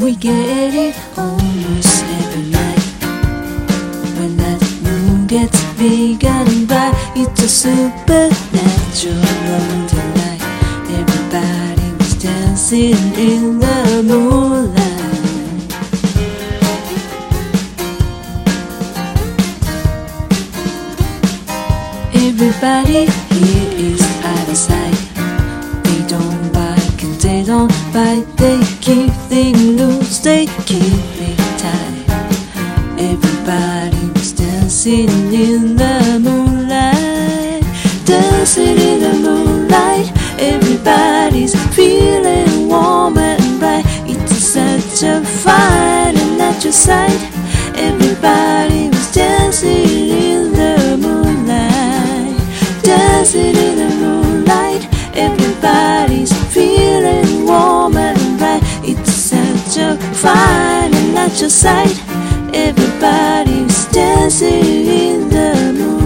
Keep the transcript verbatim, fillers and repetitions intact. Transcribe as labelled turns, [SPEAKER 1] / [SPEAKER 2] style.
[SPEAKER 1] We get it almost every night. When that moon gets big and bright, it's a supernatural delight. Everybody was dancing in the moonlight. Everybody here is out of sight. They don't bite and they don't bite. They keep things loose, they keep it tight. Everybody was dancing in the moonlight. Dancing in the moonlight. Everybody's feeling warm and bright. It's such a fine and natural sight. Everybody was dancing in the moonlight. Dancing in the moonlight. Everybody's feeling warm and bright. It's such a fine and natural sight. Everybody's dancing in the moonlight.